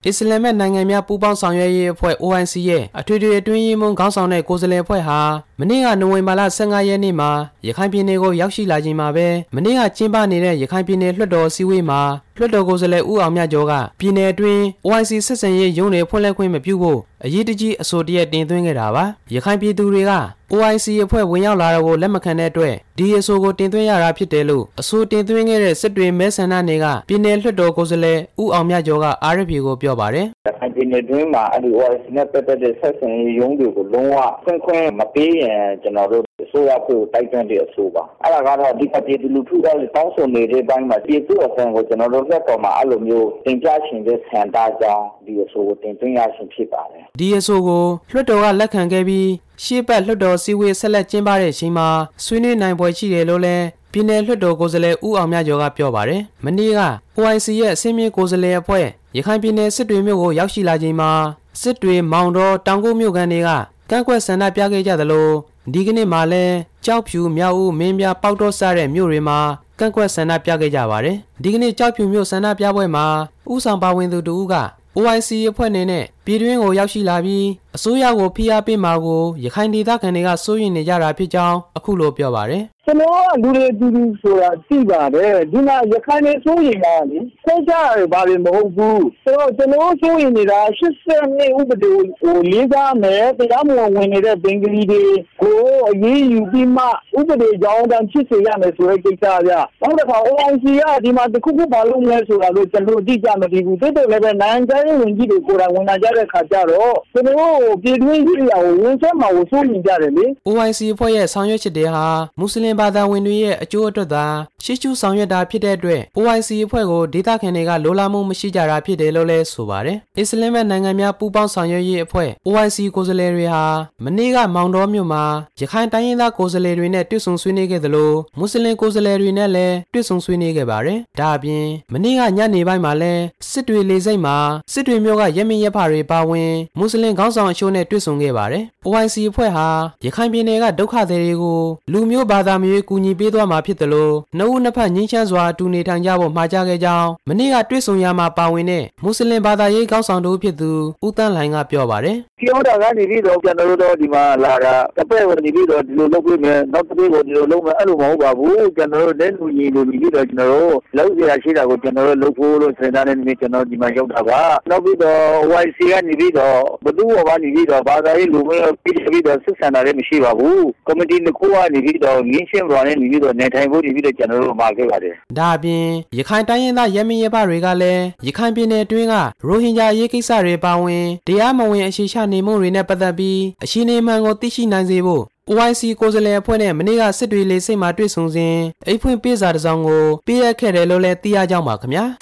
အစ္စလာမ်နိုင်ငံများပူးပေါင်းဆောင်ရွက်ရေးအဖွဲ့ OIC ရဲ့အထွေထွေအတွင်းရေးမှူးခေါင်းဆောင်တဲ့ကိုယ်စားလှယ်အဖွဲ့ဟာမနေ့ကနိုဝင်ဘာလ15ရက်နေ့မှာရခိုင်ပြည်နယ်ကိုရောက်ရှိလာချိန်မှာပဲမနေ့ကကျင်းပနေတဲ့ရခိုင်ပြည်နယ်လွှတ်တော်စည်းဝေးမှာလွှတ်တော်ကိုယ်စားလှယ်ဦးအောင်မြတ်ကျော်ကပြည်နယ်အတွင်း OIC ဆက်ဆံရေးရုံးတွေဖွင့်လှစ်ခွင့်မပြုဖို့အရေးတကြီးအဆိုတရက်တင်သွင်းခဲ့တာပါရခိုင်ပြည်သူတွေက OIC အဖွဲ့ဝင်ရောက်လာတာကိုလက်မခံတဲ့အတွက်ဒီအဆိုကိုတင်သွင်းရတာဖြစ်တယ်လို့အဆိုတင်သွင်းခဲ့တဲ့စစ်တွေမဲဆန္ဒနယ်ကပြည်နယ်လွှတ်တော်ကိုယ်စားလှယ်ဦးအောင်မြတ်ကျော်က RFA ကိုပြောပါတယ်ရခိုင်ပြည်နယ်တွင်းမှာအဲ့ဒီ OIC နဲ့ပတ်သက်တဲ့ဆက်ဆံရေးရုံးတွေကိုလုံးဝခွင့်မပေးရင်ကျွန်တော်တို့အစိုးရကိုတိုက်တွန်းတဲ့အဆိုပါအဲ့ဒါကတော့ဒီပြည်သူလူထုကတောင်းဆိုနေတဲ့ဘက်မှာပြည်သူအဖို့ကိုကျွန်တော်တို့လက်ပေါ်မှာအဲ့လိုမျိုးတင်ပြရှင်တဲ့ဆန္ဒကြောင့်ဒီအဆိုကိုတင်သွင်းရခြင်းဖြစ်ပါတယ်ဒီအဆိုကိုလွှတ်တော်ကလက်ခံခဲ့ပြီးရှေ့ပတ်လွှတ်တော်စည်းဝေးဆက်လက်ကျင်းပတဲ့အချိန်မှာဆွေးနွေးနိုင်ပွဲရှိတယ်လို့လည်းပြည်နယ်လွှတ်တော်ကိုယ်စားလှယ်ဦးအောင်မြတ်ကျော်ကပြောပါတယ်မနေ့က OIC ရဲ့အစည်းအဝေးကိုယ်စားလှယ်အဖွဲ့ရခိုင်ပြည်နယ်စစ်တွေမြို့ကိုရောက်ရှိလာချိန်မှာစစ်တွေမောင်တော်တောင်ကုန်းမြို့ကန်တွေကကန့်ကွက်ဆန္ဒပြခဲ့ကြသလိုဒီကနေ့မှလည်းကြောက်ဖြူမြောက်ဦးမင်းပြပေါက်တော့စတဲ့မြို့တွေမှာကန့်ကွက်ဆန္ဒပြခဲ့ကြပါတယ်ဒီကနေ့ကြောက်ဖြူမြို့ဆန္ဒပြပွဲမှာဥဆောင်ပါဝင်သူတူဦးက OIC အဖွဲ့နေနဲ့ပြည်တွင်းကိုရောက်ရှိလာပြီးအစိုးရကိုဖိအားပေးမှာကိုရခိုင်ဒေသခံတွေကစိုးရိမ်နေကြတာဖြစ်ကြောင်းအခုလိုပြောပါတယ်ကျွန်တော်ကလူတွေအတူတူဆိုတာသိပါတယ်ဒီမှာရခိုင်နေစိုးရိမ်တာလေဆွဲကြရဘာတွေမဟုတ်ဘူးဆိုတော့ကျွန်တော်စိုးရိမ်နေတာ82ဥပဒေကိုလေးစားမယ်တရားမဝင်နေတဲ့ဘင်္ဂလီတွေကိုအရေးယူပြီးမှဥပဒေကြောင်းတန်းဖြစ်စေရမယ်ဆိုတဲ့ကိစ္စပြနောက်တစ်ခါ OIC ကဒီမှာတခုခုဘာလို့လဲဆိုတာလို့ကျွန်တော်အတိအကျမသိဘူးတိုးတိုးလည်းပဲနိုင်ငံခြားရေးဝန်ကြီးတွေကိုယ်တိုင်ဝန်လာကြတဲ့ခါကျတော့ကျွန်တော်ပြည်တွင်းရေးရာကိုဝန်ဆက်မှာကိုစိုးရိမ်ကြတယ်လေ OIC အဖွဲ့ရဲ့ဆောင်ရွက်ချက်တွေဟာမွတ်စလင်ဘာသာဝင်တွေရဲ့အကျိုးအတွက်သာရှေ့ရှုဆောင်ရွက်တာဖြစ်တဲ့အတွက် OIC အဖွဲ့ကိုဒေသခံတွေကလိုလားမှုမရှိကြတာဖြစ်တယ်လို့လည်းဆိုပါတယ်အစ္စလာမ်နိုင်ငံများပူးပေါင်းဆောင်ရွက်ရေးအဖွဲ့ OIC ကိုယ်စားလှယ်တွေဟာမနေ့ကမောင်တော်မြို့မှာရခိုင်တိုင်းရင်းသားကိုယ်စားလှယ်တွေနဲ့တွေ့ဆုံဆွေးနွေးခဲ့သလိုမွတ်စလင်ကိုယ်စားလှယ်တွေနဲ့လည်းတွေ့ဆုံဆွေးနွေးခဲ့ပါတယ်ဒါအပြင်မနေ့ကညနေပိုင်းမှာလည်းစစ်တွေလေဆိပ်မှာစစ်တွေမြို့ကရမင်းရဖတွေပါဝင်မွတ်စလင်ခေါင်းဆောင်အချို့နဲ့တွေ့ဆုံခဲ့ပါတယ် OIC အဖွဲ့ဟာရခိုင်ပြည်နယ်ကဒုက္ခသည်တွေကိုလူမျိုးဘာသာမျိုးကူညီပေးသွားမှာဖြစ်တယ်လို့နှစ်ဦးနှစ်ဖက်ငြိမ်းချမ်းစွာအတူနေထိုင်ကြဖို့မှာကြားခဲ့ကြောင်းမနေ့ကတွေ့ဆုံရမှာပါဝင်တဲ့မွတ်စလင်ဘာသာရေးခေါင်းဆောင်တို့ဖြစ်သူဦးတန်းလှိုင်ကပြောပါတယ်ပြောတာကနေပြီးတော့ကျွန်တော်တို့ဒီမှာလာတာတပည့်ဝင်နေပြီးတော့ဒီလိုလုပ်ပြီးမယ်နောက်တစ်ပြီးကိုဒီလိုလုပ်မယ်အဲ့လိုမဟုတ်ပါဘူးကျွန်တော်တို့လက်လူကြီးလိုပြီးတော့ကျွန်တော်တို့လောက်ရရှိတာကိုကျွန်တော်တို့လုပ်ဖို့လို့စဉ်းစားနေနေကျွန်တော်ဒီမှာရောက်တာပါနောက်ပြီးတော့ YC ကနေပြီးတော့ဘသူ့ဘောကနေပြီးတော့ဘာသာရေးလူမျိုးပြီးတော့ဆက်ဆံတာလည်းမရှိပါဘူးကော်မတီတစ်ခုကနေပြီးတော့ငင်းရှင်းပါနဲ့နေပြီးတော့နေထိုင်ဖို့ဒီပြီးတော့ကျွန်တော်တို့မှာခဲ့ပါတယ်ဒါအပြင်ရခိုင်တိုင်းရင်းသားရမင်းရဖတွေကလည်းရခိုင်ပြည်နယ်အတွင်းကရိုဟင်ဂျာရေးကိစ္စတွေပါဝင်တရားမဝင်အခြေချနေမှုတွေနဲ့ပတ်သက်ပြီးအရှိနေမှန်ကိုသိရှိနိုင်စေဖို့ OIC ကိုယ်စားလှယ်အဖွဲ့နဲ့မနေ့ကစစ်တွေလေဆိပ်မှာတွေ့ဆုံစဉ်အိတ်ဖွင့်ပေးစာတစ်စောင်ကိုပေးအပ်ခဲ့တယ်လို့လည်းသိရကြောင်းပါခင်ဗျာ